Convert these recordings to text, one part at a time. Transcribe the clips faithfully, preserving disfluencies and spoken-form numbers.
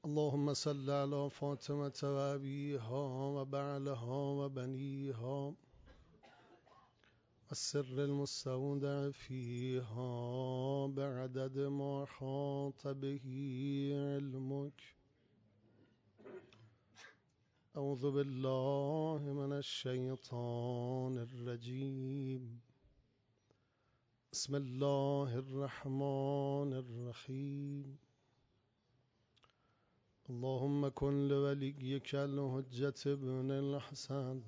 اللهم صل على فاطمة وأبيها وبعلها وبنيها والسر المستودع فيها بعدد ما حاط به علمك. أعوذ بالله من الشيطان الرجيم. بسم الله الرحمن الرحيم. اللهم كن لوليك الحجة ابن الحسن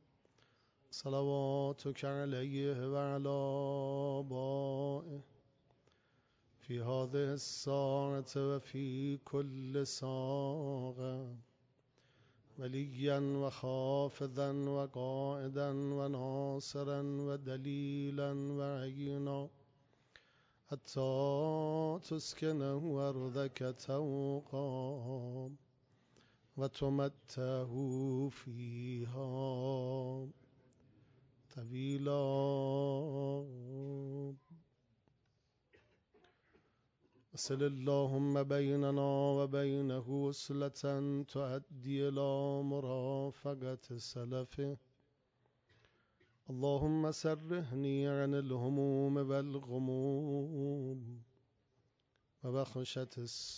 صلواتك عليه وعلى آبائه في هذه الساعة وفي كل ساعة وليا وخافضا وقائدا وناصرا ودليلا وعينا حتى تسكنه أرضك توقا وتمتعه فيها طويلا. وصل اللهم بيننا وبينه وصلة تؤدي إلى مرافقة سلفه. اللهم سرهني عن الهموم والغموم وبخشة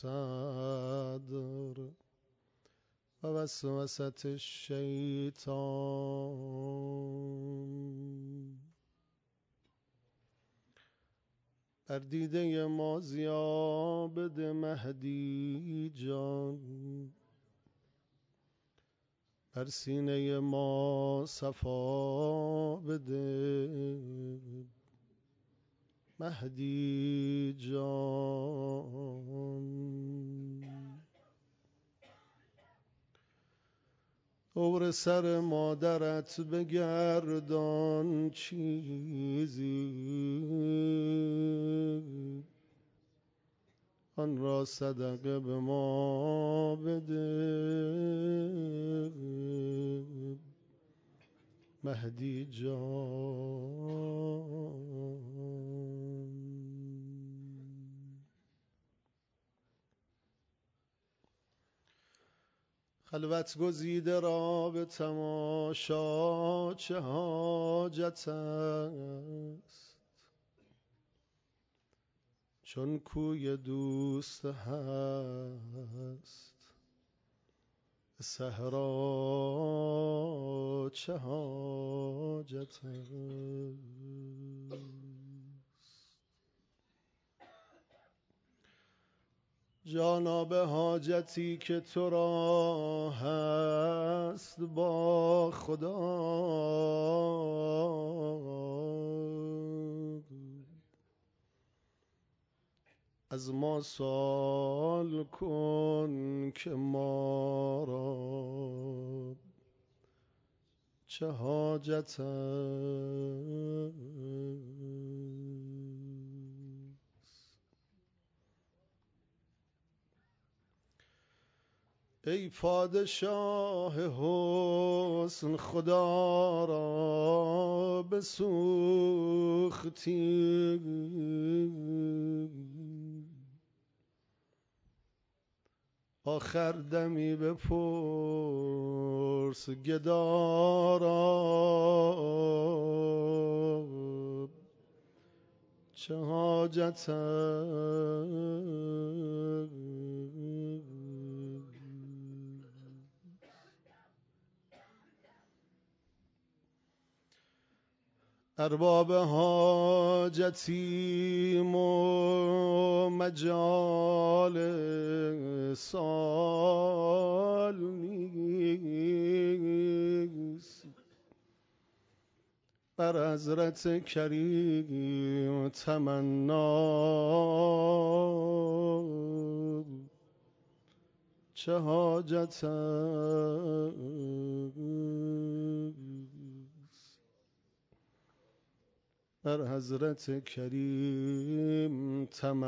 الصدر ووسوسة الشیطان. بر دیده ما ضیا بده مهدی جان، بر سینه ما صفا بده مهدی جان. دور سر مادرت بگردان چیزی، آن را صدقه به ما بده مهدی جان. خلوت گزیده را به تماشا چه حاجت است، چون کوی دوست هست به صحرا چه حاجت است. جانا به حاجتی که تو را هست با خدا از ما سوال کن که ما را چه حاجت است. ای پادشاه حسن خدا را بسوختی، آخر دمی بپرس گدا را چه حاجت است. ارباب حاجتیم و مجال سال نیست، بر حضرت کریم تمنا چه حاجت است. بر حضرت کریم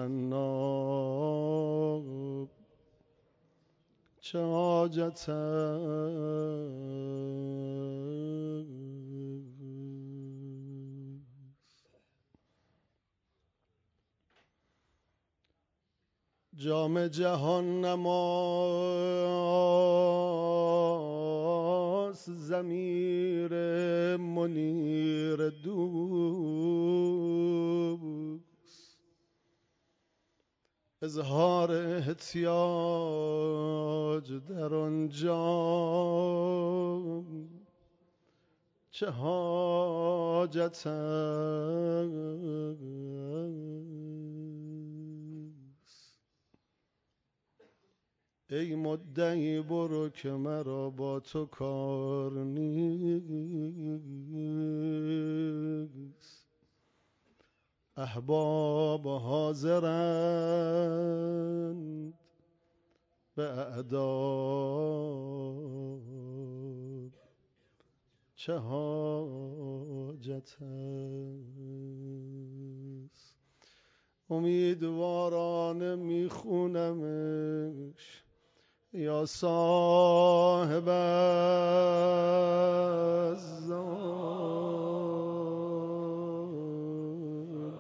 تمنا چه حاجت است. جام جهان نماس ضمیر منیر دوست، اظهار احتیاج در آن جام چه حاجت است. ای مدعی برو که مرا با تو کار نیست، احباب حاضرند به اعداد چه حاجت است. امیدوارانه میخونمش یا صاحب الزمان،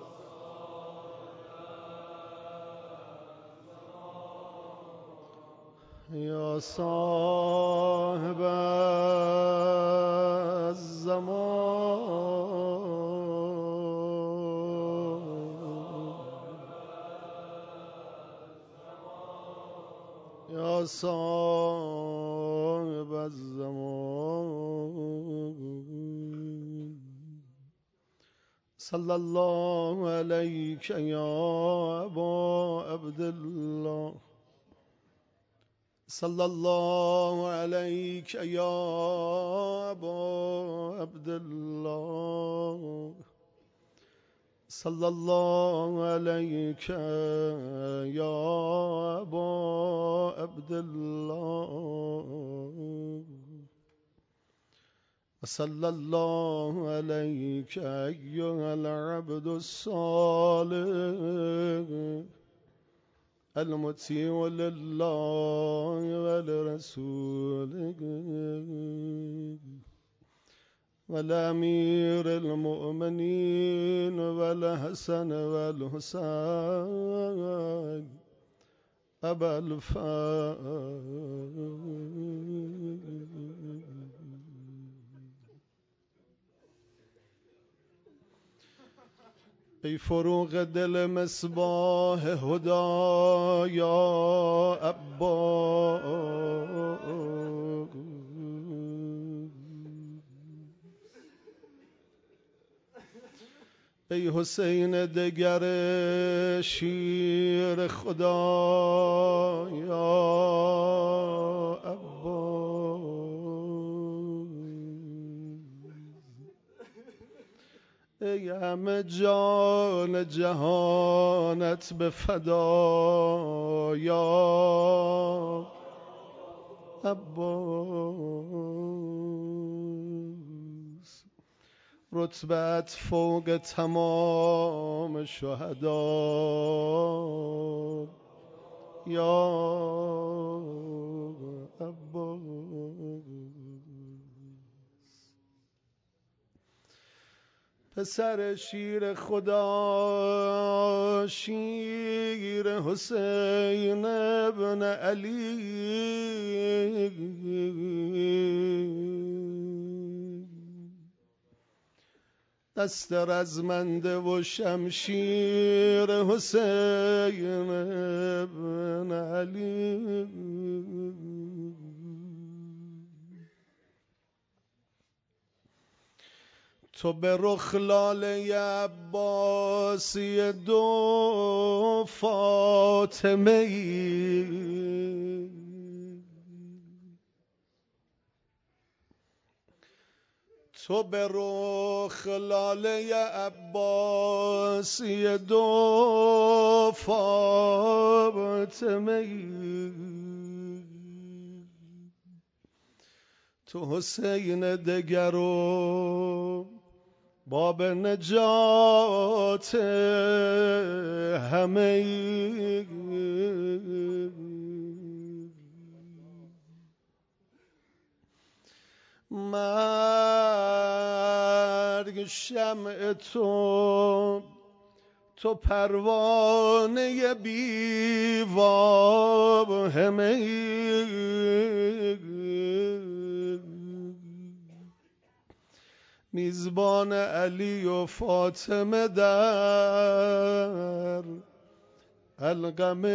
یا صاحب یا صاحب الزمان، صلی الله علیک یا ابا عبدالله، صلی الله علیک یا ابا عبدالله، صلی الله علیک یا ابا عبدالله، صلی الله علیک ایها العبد الصالح المطیع لله ولرسوله والامیر المؤمنین والحسن والحسین ابا الفضل. ای فروغ دل مصباح هدا یا عباس، ای حسین دگر شیر خدا یا عباس، ای همه جان جهانت به فدا یا عباس، رتبت فوق تمام شهدا یا عباس. پسر شیر خدا شیر حسین ابن علی، دست رزمنده و شمشیر حسین ابن علی، تو به رخ لاله عباسی دو فاطمه ای، تو به رخ لاله عباسی دو فاطمه ای، تو حسین دگرو باب نجات همه ای، مرگ شمع تو تو پروانه بی واهمه ای، میزبان علی و فاطمه در القمه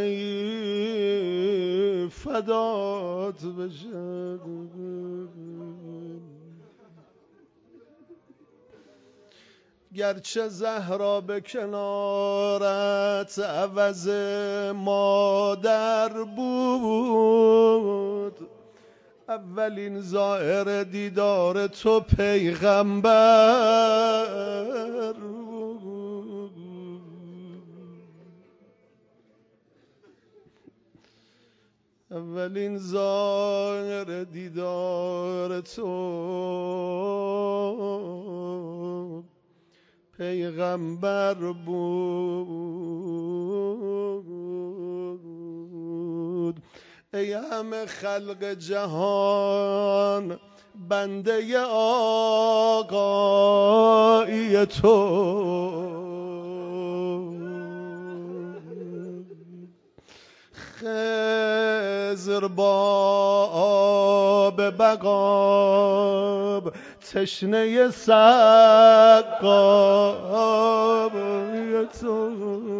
ای، فدات بشه. گرچه زهرا به کنارت عوض مادر بود، اولین ظاهر دیدار تو پیغمبر بود. اولین ظاهر دیدار تو پیغمبر بود. ای همه خلق جهان بنده آقای تو، خضر با آب بقاب تشنه سقای تو.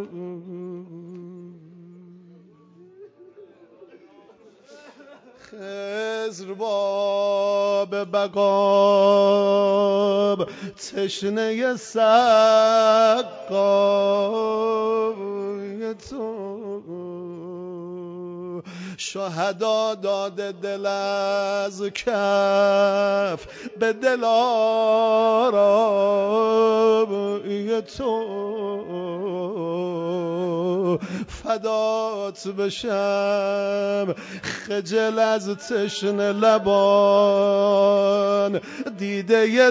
خضر باب بقاب تشنه سقای تو. شهدا داده دل از کف به دل آرای تو، فدات بشم خجل از تشنه لبان دیده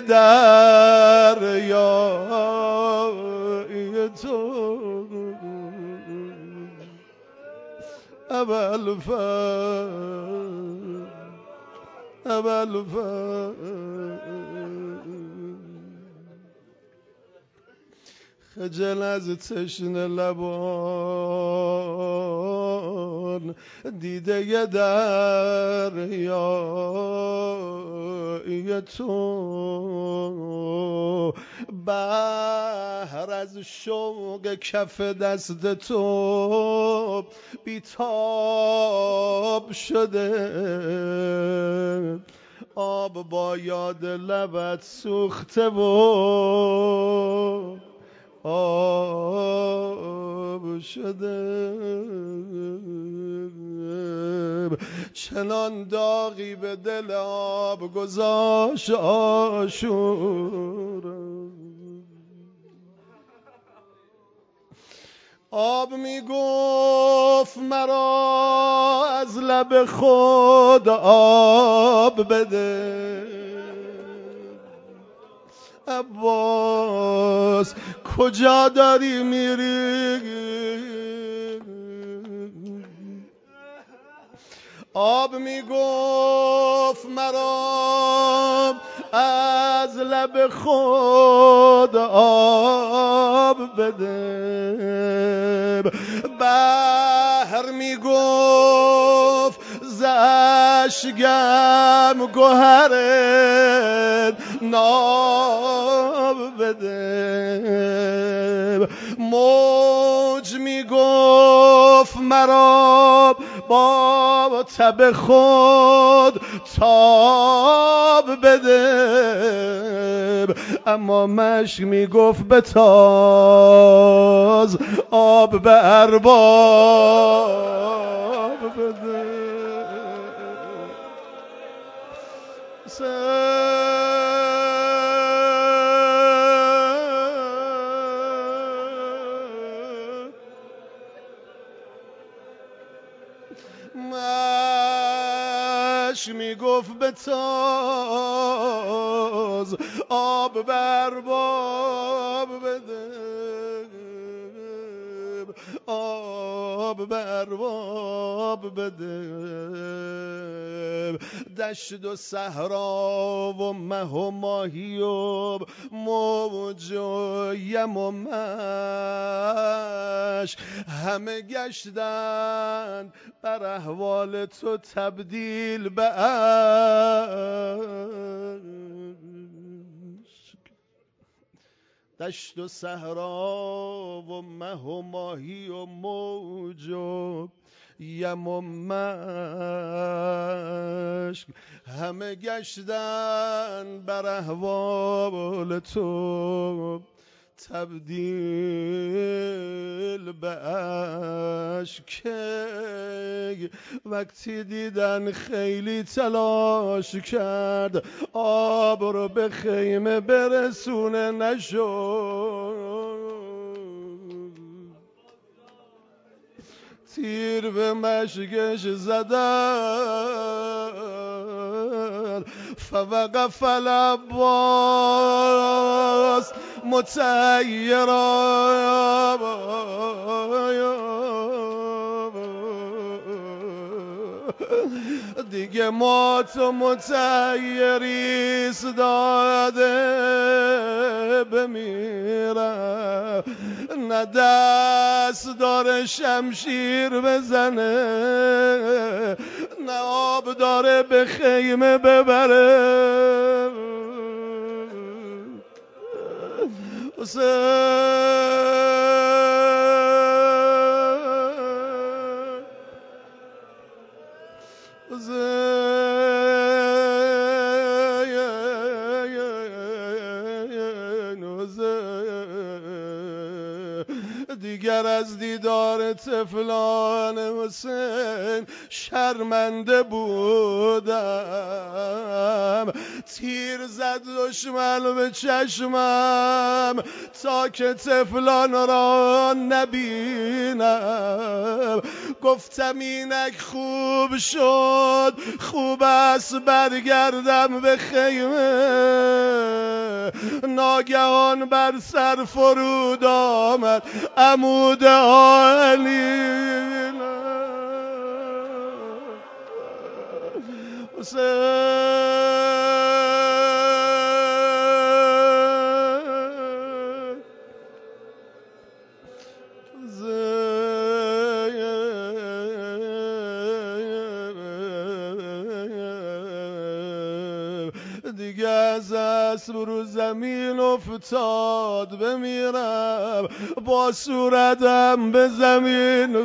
دریای تو. ابوالفضل ابوالفضل خجل از تشنه لبان دیده دریای تو. بحر از شوق کف دست تو بیتاب شده، آب با یاد لبت سوخته و آب شده. چنان داغی به دل آب گذاشت عاشور، آب می گفت مرا از لب خود آب بده. عباس کجا داری میری؟ آب می گفت مرا از لب خود آب بده. بحر می گفت ز اشکم گوهر ناب بده. موج می گفت مرا با تب خود تاب بده، اما مشک می گفت بتاز آب به ارباب بده. مشک می گفت بتاز آب به ارباب بده، آب به ارباب بده. دشت و صحرا و مه و ماهی و موج و یم و مشک همه گشتند بر احوال تو تبدیل به دشت و صحرا و مه و ماهی و موج و یم و مشک همه گشتن بر احوال تو تبدیل به اشک وقتی دیدن خیلی تلاش کرد آب رو به خیمه برسونه نشد تیر به مشکش زدن فوقف العباس متعیرا دیگه ما تو متعیریست داده بمیرم نه دست داره شمشیر بزنه نه آب داره به خیمه ببره دیگر از دیدار طفلان حسین شرمنده بودم تیر زد دشمن به چشمم تا که طفلان را نبینم گفتم اینک خوب شد خوب است برگردم به خیمه ناگهان بر سر فرود آمد عمود آلین دیگه از اسب رو زمین افتاد بمیرم با صورتم به زمین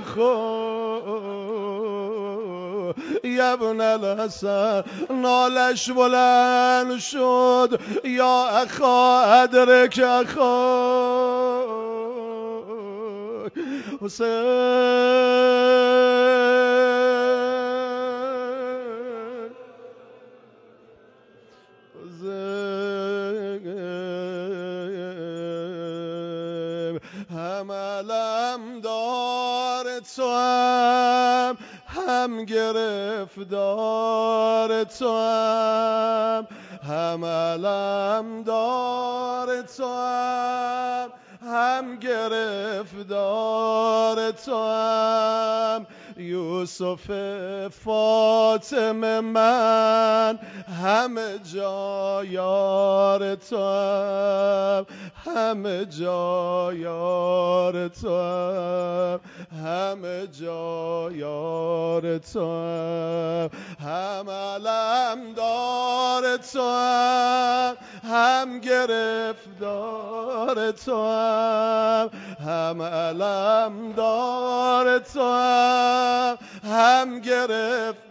خود یبن الحسن نالش بلند شد یا اخا ادرک اخا حسین هم علم دار تو هم هم گرفتار تو هم هم علم دار تو هم هم گرفتار تو هم یوسف فاطمه من همه جا یار تو هم همه جا یار تو هم همه جا یار تو هم هم علم دار تو هم هم گرفتار تو هم هم علم دار تو هم هم گرفت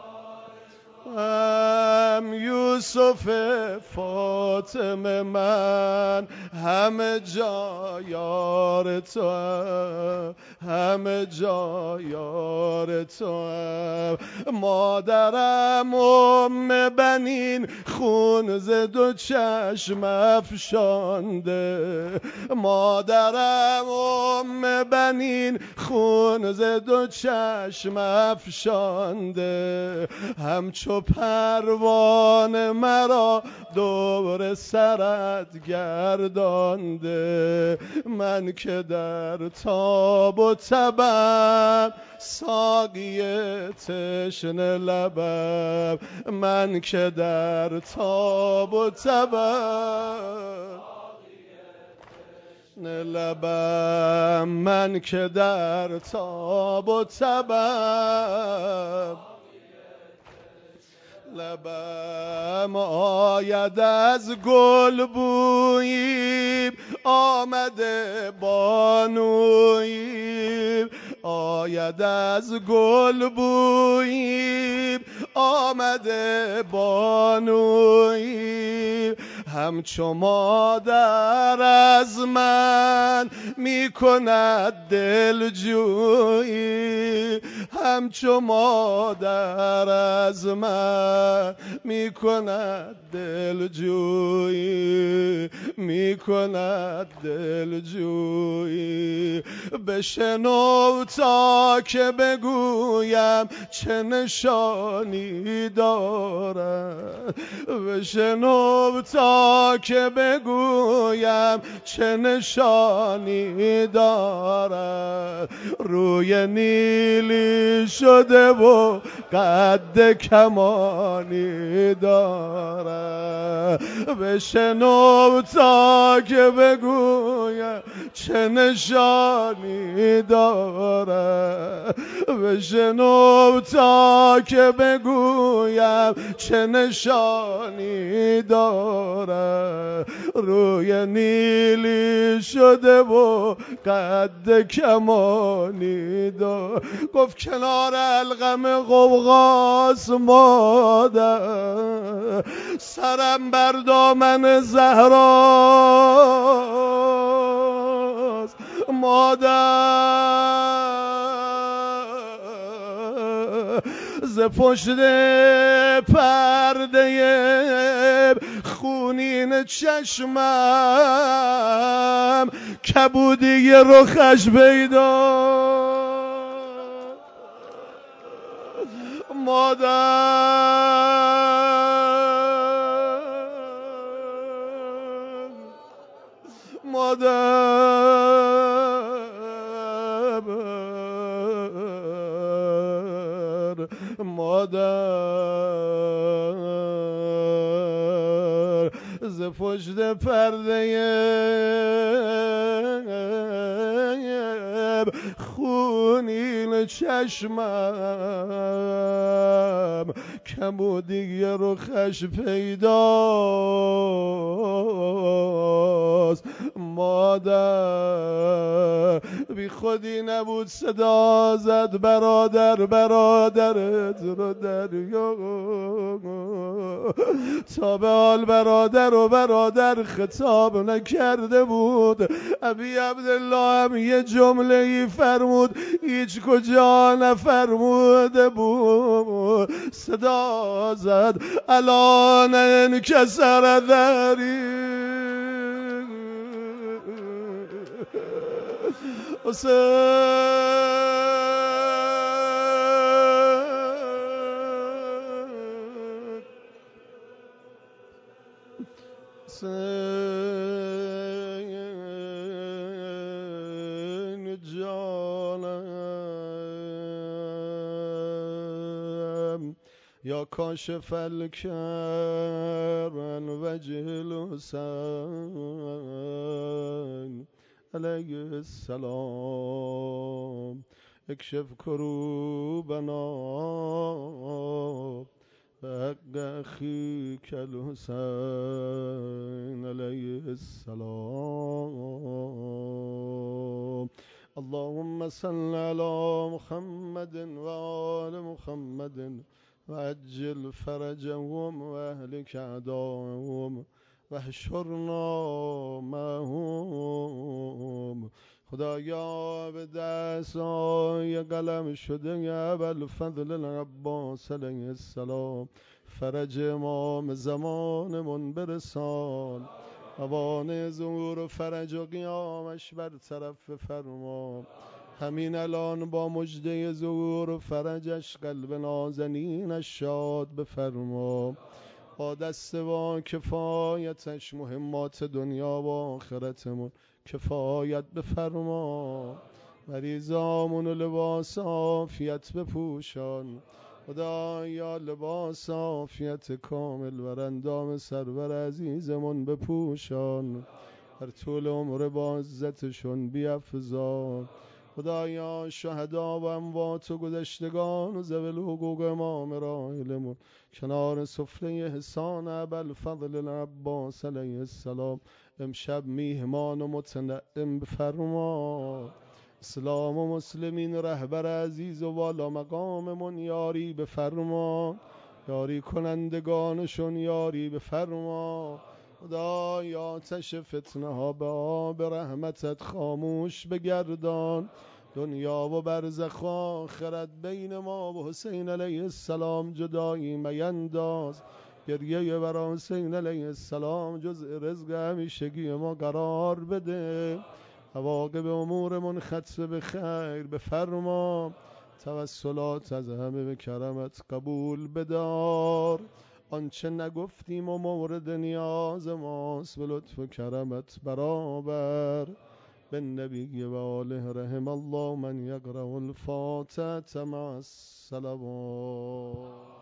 هم یوسف فاطمه من همه جا یار تو هم همه جا یار تو هم مادرم ام بنین خون ز دو چشم افشانده مادرم ام بنین خون ز دو چشم افشانده همچو پروانه مرا دور سرت گردانده. من که در تاب و تبم ساقی تشنه لبم. من که در تاب و تبم لبم. من که در تاب و تبم لبم. آید از گل بویی آمده بانویی. آید از گل بویی آمده بانویی. همچو مادر از من می کند دلجویی. همچو مادر از من می کند دلجویی. می کند دلجویی. بشنو تا که بگویم چه نشانی دارد. بشنو تا که بگویم چه نشانی دارد. روی نیلی شده و قد کمانی دارد. بشنو تا که بگویم چه نشانی دارد. بشنو تا که بگویم چه نشانی دارد. روی نیلی شده و قد کمانی دارد. گفت کنار القم قوقاس مادر. سرم بر دامن زهراست مادر. ز پشت پرده خونین چشمم کبودی رخش پیدا مادر. مادر مادر. ز پشت پرده خونین چشمم کبودی رخش پیداست مادر. بی خودی نبود صدا زد برادر برادرت رو دریا. تا به حال برادر و برادر خطاب نکرده بود. ابی عبدالله هم یه جمله ای فرمود هیچ کجا نفرموده بود. صدا زد الان انکسر ذری حسین جانم. یا کاشف الکرن وجه الحسین علیه السلام. اکشف کروبنا بحق اخیک الحسین علیه السلام. اللهم صل علی محمد و آل محمد و عجل فرجهم و اهلک اعداءهم و احشرنا معهم. خدایا به دستای قلم شده ابوالفضل العباس علیه السلام فرج امام زمانمون برسان. اوان ظهور و فرج و قیامش برطرف بفرما. همین الان با مژده ظهور و فرجش قلب نازنینش شاد بفرما. با دست و کفایتش مهمات دنیا و آخرتمون کفایت بفرما. مریضامون و لباس عافیت بپوشان خدایا، لباس عافیت کامل بر اندام سرور عزیزمون بپوشان. در طول عمر با عزتشون بیفزا خدایا. شهدا و اموات و گذشتگان و ذوی الحقوق امام راحلمون کنار سفره احسان ابوالفضل العباس علیه السلام امشب میهمان و متنعم بفرما. اسلام و مسلمین رهبر عزیز و والا مقاممون یاری بفرما. یاری کنندگانشون یاری بفرما. خدایا آتش فتنه ها به آب رحمتت خاموش بگردان. دنیا و برزخ و آخرت بین ما و حسین علیه السلام جدایی مینداز. گریه بر حسین علیه السلام جزء رزق همیشگی ما قرار بده. عواقب امورمون ختم به خیر بفرما. توسلات از همه به کرمت قبول بدار. آنچه نگفتیم و مورد نیاز ماست به لطف و کرمت برابر. بالنبی و آله رحم الله من یقرأ الفاتحة مع الصلوات.